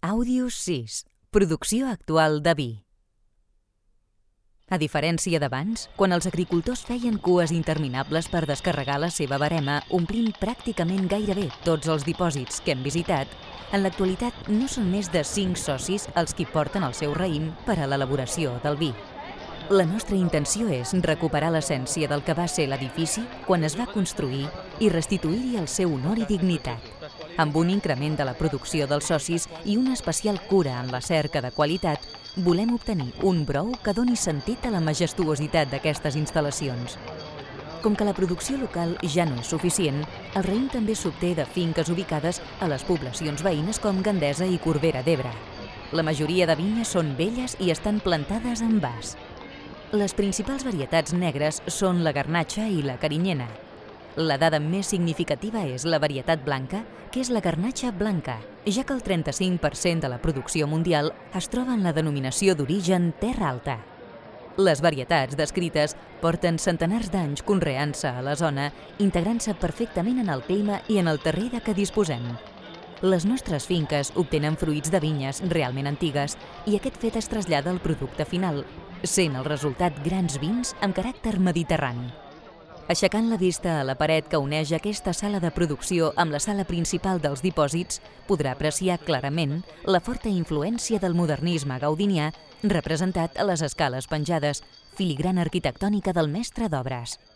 Àudios 6. Producció actual de vi. A diferència d'abans, quan els agricultors feien cues interminables per descarregar la seva verema, omplint pràcticament gairebé tots els dipòsits que hem visitat, en l'actualitat no són més de 5 socis els qui porten el seu raïm per a l'elaboració del vi. La nostra intenció és recuperar l'essència del que va ser l'edifici quan es va construir i restituir-hi el seu honor i dignitat, amb un increment de la producció dels socis i una especial cura en la cerca de qualitat. Volem obtenir un brou que doni sentit a la majestuositat d'aquestes instal·lacions. Com que la producció local ja no és suficient, el raïm també s'obté de finques ubicades a les poblacions veïnes com Gandesa i Corbera d'Ebre. La majoria de vinyes són velles i estan plantades en vas. Les principals varietats negres són la garnatxa i la carinyena. La dada més significativa és la varietat blanca, que és la garnatxa blanca, ja que el 35% de la producció mundial es troba en la denominació d'origen Terra Alta. Les varietats descrites porten centenars d'anys conreant-se a la zona, integrant-se perfectament en el clima i en el terrer de què disposem. Les nostres finques obtenen fruits de vinyes realment antigues i aquest fet es trasllada al producte final, sent el resultat grans vins amb caràcter mediterrani. Aixecant la vista a la paret que uneix aquesta sala de producció amb la sala principal dels dipòsits, podrà apreciar clarament la forta influència del modernisme gaudinià representat a les escales penjades, filigrana arquitectònica del mestre d'obres.